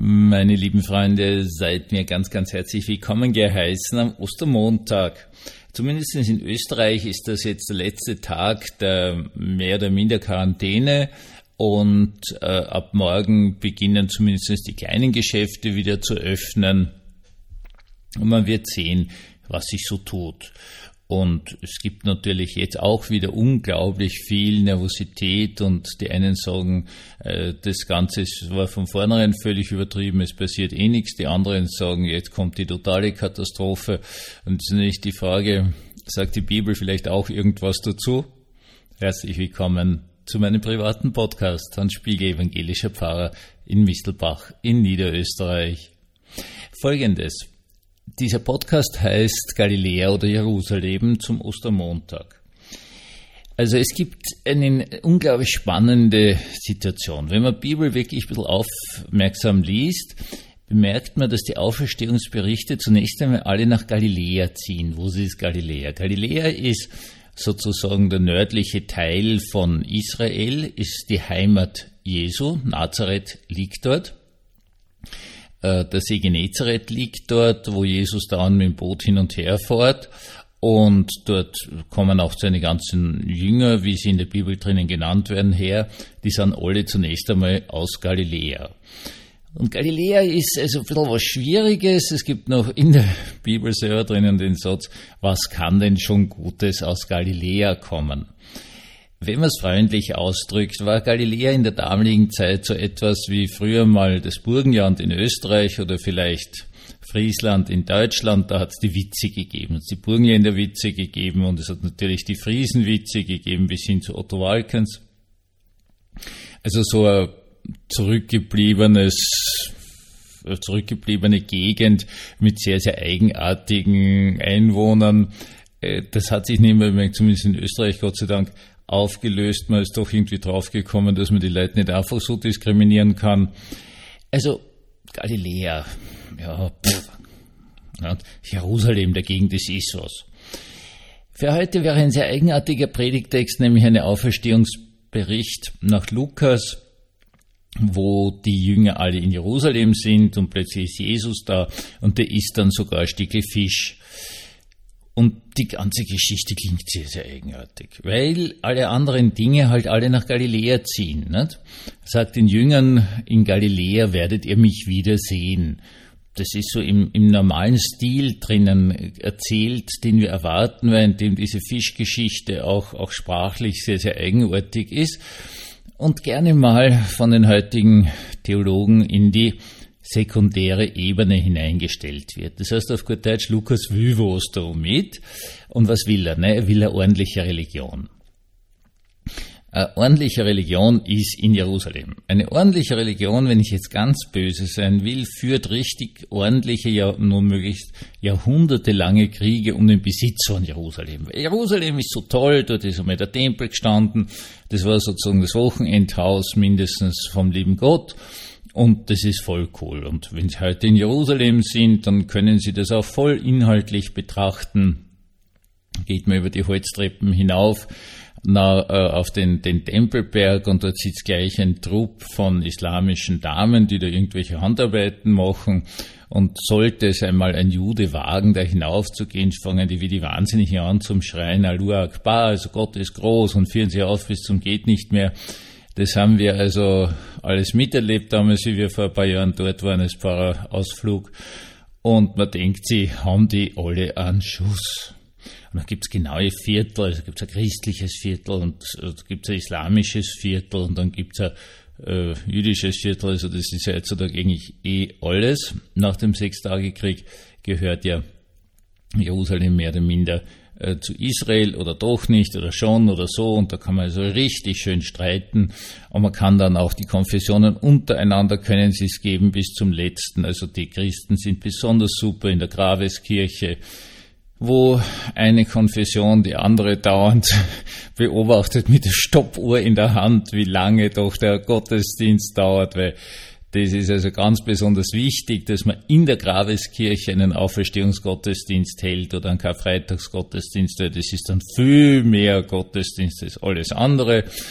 Meine lieben Freunde, seid mir ganz, ganz herzlich willkommen geheißen am Ostermontag. Zumindest in Österreich ist das jetzt der letzte Tag der mehr oder minder Quarantäne und ab morgen beginnen zumindest die kleinen Geschäfte wieder zu öffnen und man wird sehen, was sich so tut. Und es gibt natürlich jetzt auch wieder unglaublich viel Nervosität und die einen sagen, das Ganze war von vornherein völlig übertrieben, es passiert eh nichts. Die anderen sagen, jetzt kommt die totale Katastrophe. Und es ist nicht die Frage, sagt die Bibel vielleicht auch irgendwas dazu? Herzlich willkommen zu meinem privaten Podcast, Hans Spiegel, evangelischer Pfarrer in Mistelbach in Niederösterreich. Folgendes. Dieser Podcast heißt Galiläa oder Jerusalem zum Ostermontag. Also es gibt eine unglaublich spannende Situation. Wenn man Bibel wirklich ein bisschen aufmerksam liest, bemerkt man, dass die Auferstehungsberichte zunächst einmal alle nach Galiläa ziehen. Wo ist Galiläa? Galiläa ist sozusagen der nördliche Teil von Israel, ist die Heimat Jesu. Nazareth liegt dort. Der See Genezareth liegt dort, wo Jesus dauernd mit dem Boot hin und her fährt. Und dort kommen auch seine ganzen Jünger, wie sie in der Bibel drinnen genannt werden, her. Die sind alle zunächst einmal aus Galiläa. Und Galiläa ist also ein bisschen was Schwieriges. Es gibt noch in der Bibel selber drinnen den Satz, was kann denn schon Gutes aus Galiläa kommen? Wenn man es freundlich ausdrückt, war Galiläa in der damaligen Zeit so etwas wie früher mal das Burgenland in Österreich oder vielleicht Friesland in Deutschland. Da hat es die Witze gegeben, es hat die Burgenländer Witze gegeben und es hat natürlich die Friesenwitze gegeben bis hin zu Otto Walkens. Also so eine zurückgebliebene Gegend mit sehr, sehr eigenartigen Einwohnern. Das hat sich nicht mehr, zumindest in Österreich, Gott sei Dank, aufgelöst. Man ist doch irgendwie draufgekommen, dass man die Leute nicht einfach so diskriminieren kann. Also Galiläa, ja, Jerusalem dagegen, das ist was. Für heute wäre ein sehr eigenartiger Predigtext, nämlich ein Auferstehungsbericht nach Lukas, wo die Jünger alle in Jerusalem sind und plötzlich ist Jesus da und der isst dann sogar ein Stückchen Fisch. Und die ganze Geschichte klingt sehr, sehr eigenartig, weil alle anderen Dinge halt alle nach Galiläa ziehen. Nicht? Sagt den Jüngern, in Galiläa werdet ihr mich wiedersehen. Das ist so im normalen Stil drinnen erzählt, den wir erwarten, weil in dem diese Fischgeschichte auch sprachlich sehr, sehr eigenartig ist und gerne mal von den heutigen Theologen in die sekundäre Ebene hineingestellt wird. Das heißt auf gut Deutsch, Lukas will was damit. Und was will er? Er will eine ordentliche Religion. Eine ordentliche Religion ist in Jerusalem. Eine ordentliche Religion, wenn ich jetzt ganz böse sein will, führt richtig ordentliche, ja nun möglichst jahrhundertelange Kriege um den Besitz von Jerusalem. Jerusalem ist so toll, dort ist einmal der Tempel gestanden, das war sozusagen das Wochenendhaus mindestens vom lieben Gott. Und das ist voll cool. Und wenn Sie heute in Jerusalem sind, dann können Sie das auch voll inhaltlich betrachten. Geht man über die Holztreppen hinauf auf den Tempelberg und dort sitzt gleich ein Trupp von islamischen Damen, die da irgendwelche Handarbeiten machen. Und sollte es einmal ein Jude wagen, da hinaufzugehen, fangen die wie die Wahnsinnigen an zum Schreien, Allahu Akbar, also Gott ist groß und führen sie auf bis zum geht nicht mehr. Das haben wir also alles miterlebt damals, wie wir vor ein paar Jahren dort waren, als Pfarrerausflug. Und man denkt, sie haben die alle einen Schuss. Und dann gibt's genaue Viertel, also gibt's ein christliches Viertel und gibt's ein islamisches Viertel und dann gibt's ein jüdisches Viertel. Also das ist ja heutzutage eigentlich alles. Nach dem Sechstagekrieg gehört ja Jerusalem mehr oder minder zu Israel oder doch nicht oder schon oder so und da kann man also richtig schön streiten und man kann dann auch die Konfessionen untereinander können sie es geben bis zum letzten, also die Christen sind besonders super in der Graveskirche, wo eine Konfession die andere dauernd beobachtet mit der Stoppuhr in der Hand, wie lange doch der Gottesdienst dauert, weil das ist also ganz besonders wichtig, dass man in der Graveskirche einen Auferstehungsgottesdienst hält oder einen Karfreitagsgottesdienst, weil das ist dann viel mehr Gottesdienst als alles andere.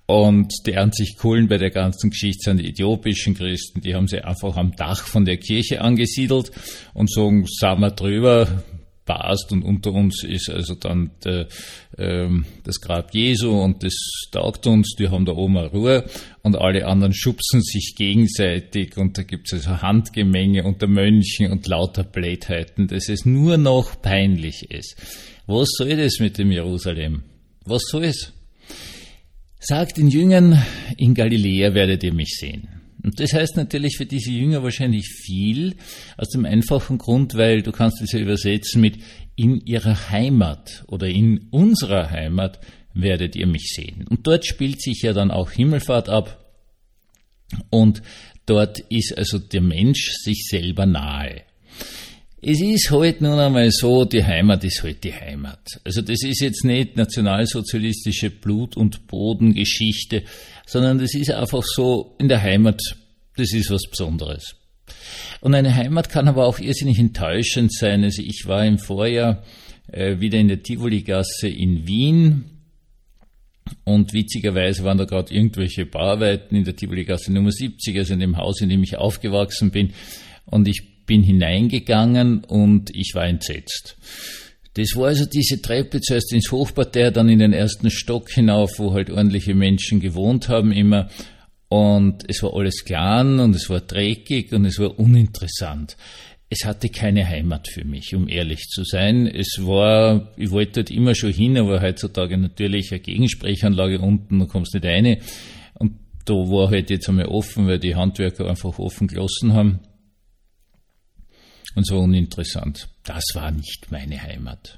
Und die einzig Coolen bei der ganzen Geschichte sind die äthiopischen Christen. Die haben sie einfach am Dach von der Kirche angesiedelt und sagen, sind wir drüber, passt, und unter uns ist also dann das Grab Jesu und das taugt uns, die haben da oben eine Ruhe, und alle anderen schubsen sich gegenseitig und da gibt's also Handgemenge unter Mönchen und lauter Blödheiten, dass es nur noch peinlich ist. Was soll das mit dem Jerusalem? Was soll es? Sagt den Jüngern, in Galiläa werdet ihr mich sehen. Und das heißt natürlich für diese Jünger wahrscheinlich viel, aus dem einfachen Grund, weil du kannst es ja übersetzen mit in ihrer Heimat oder in unserer Heimat werdet ihr mich sehen. Und dort spielt sich ja dann auch Himmelfahrt ab und dort ist also der Mensch sich selber nahe. Es ist halt nun einmal so, die Heimat ist halt die Heimat. Also das ist jetzt nicht nationalsozialistische Blut- und Bodengeschichte, sondern das ist einfach so, in der Heimat, das ist was Besonderes. Und eine Heimat kann aber auch irrsinnig enttäuschend sein. Also ich war im Vorjahr wieder in der Tivoli-Gasse in Wien und witzigerweise waren da gerade irgendwelche Bauarbeiten in der Tivoli-Gasse Nummer 70, also in dem Haus, in dem ich aufgewachsen bin, und ich bin hineingegangen und ich war entsetzt. Das war also diese Treppe zuerst ins Hochparterre, dann in den ersten Stock hinauf, wo halt ordentliche Menschen gewohnt haben immer. Und es war alles klein und es war dreckig und es war uninteressant. Es hatte keine Heimat für mich, um ehrlich zu sein. Ich wollte dort immer schon hin, aber heutzutage natürlich eine Gegensprechanlage unten, da kommst du nicht rein. Und da war halt jetzt einmal offen, weil die Handwerker einfach offen gelassen haben. Und so uninteressant. Das war nicht meine Heimat.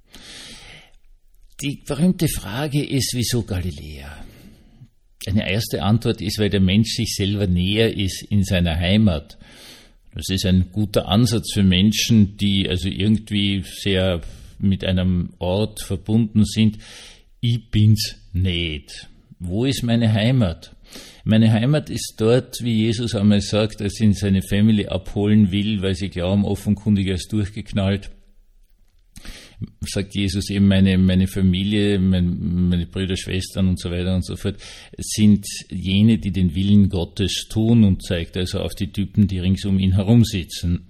Die berühmte Frage ist, wieso Galiläa? Eine erste Antwort ist, weil der Mensch sich selber näher ist in seiner Heimat. Das ist ein guter Ansatz für Menschen, die also irgendwie sehr mit einem Ort verbunden sind. Ich bin's nicht. Wo ist meine Heimat? Meine Heimat ist dort, wie Jesus einmal sagt, als ihn seine Family abholen will, weil sie glauben, offenkundig er ist durchgeknallt. Sagt Jesus eben, meine Familie, meine Brüder, Schwestern und so weiter und so fort, sind jene, die den Willen Gottes tun, und zeigt also auf die Typen, die rings um ihn herum sitzen.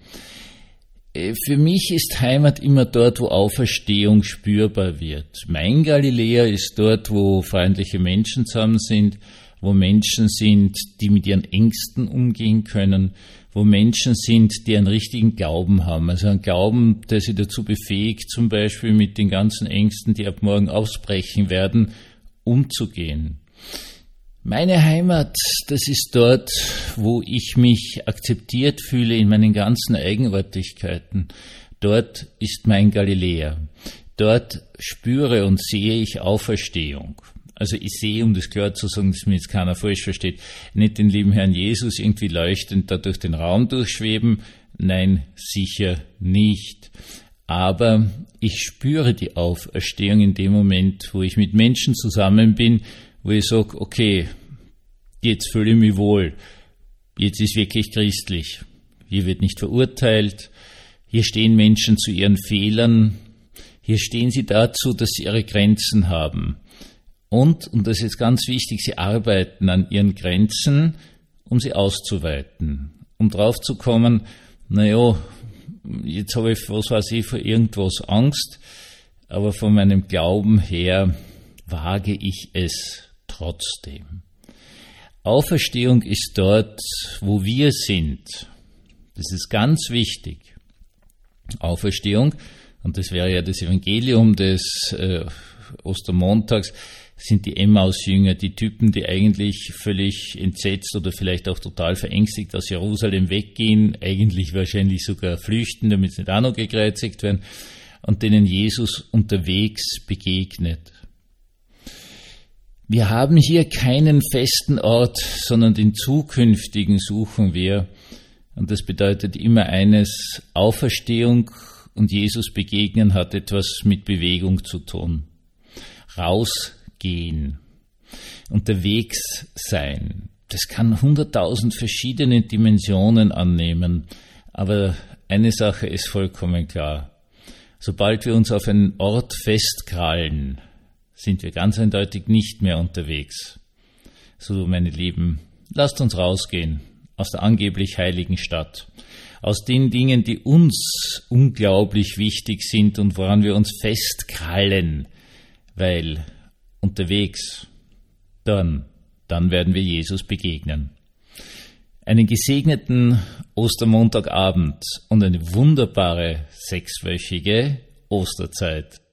Für mich ist Heimat immer dort, wo Auferstehung spürbar wird. Mein Galiläa ist dort, wo freundliche Menschen zusammen sind, wo Menschen sind, die mit ihren Ängsten umgehen können, wo Menschen sind, die einen richtigen Glauben haben. Also einen Glauben, der sie dazu befähigt, zum Beispiel mit den ganzen Ängsten, die ab morgen ausbrechen werden, umzugehen. Meine Heimat, das ist dort, wo ich mich akzeptiert fühle in meinen ganzen Eigenartigkeiten. Dort ist mein Galiläa. Dort spüre und sehe ich Auferstehung. Also ich sehe, um das klar zu sagen, dass mir jetzt keiner falsch versteht, nicht den lieben Herrn Jesus irgendwie leuchtend da durch den Raum durchschweben. Nein, sicher nicht. Aber ich spüre die Auferstehung in dem Moment, wo ich mit Menschen zusammen bin, wo ich sage, okay, jetzt fühle ich mich wohl, jetzt ist wirklich christlich. Hier wird nicht verurteilt, hier stehen Menschen zu ihren Fehlern, hier stehen sie dazu, dass sie ihre Grenzen haben. Und das ist jetzt ganz wichtig, sie arbeiten an ihren Grenzen, um sie auszuweiten, um drauf zu kommen, naja, jetzt habe ich, was weiß ich, vor irgendwas Angst, aber von meinem Glauben her wage ich es trotzdem. Auferstehung ist dort, wo wir sind. Das ist ganz wichtig. Auferstehung, und das wäre ja das Evangelium des Ostermontags, sind die Emmaus-Jünger, die Typen, die eigentlich völlig entsetzt oder vielleicht auch total verängstigt aus Jerusalem weggehen, eigentlich wahrscheinlich sogar flüchten, damit sie nicht auch noch gekreuzigt werden, und denen Jesus unterwegs begegnet. Wir haben hier keinen festen Ort, sondern den zukünftigen suchen wir. Und das bedeutet immer eines: Auferstehung und Jesus begegnen hat etwas mit Bewegung zu tun. Rausgehen, unterwegs sein. Das kann 100.000 verschiedene Dimensionen annehmen. Aber eine Sache ist vollkommen klar. Sobald wir uns auf einen Ort festkrallen, sind wir ganz eindeutig nicht mehr unterwegs. So, meine Lieben, lasst uns rausgehen aus der angeblich heiligen Stadt, aus den Dingen, die uns unglaublich wichtig sind und woran wir uns festkrallen, weil unterwegs, dann werden wir Jesus begegnen. Einen gesegneten Ostermontagabend und eine wunderbare 6-wöchige Osterzeit.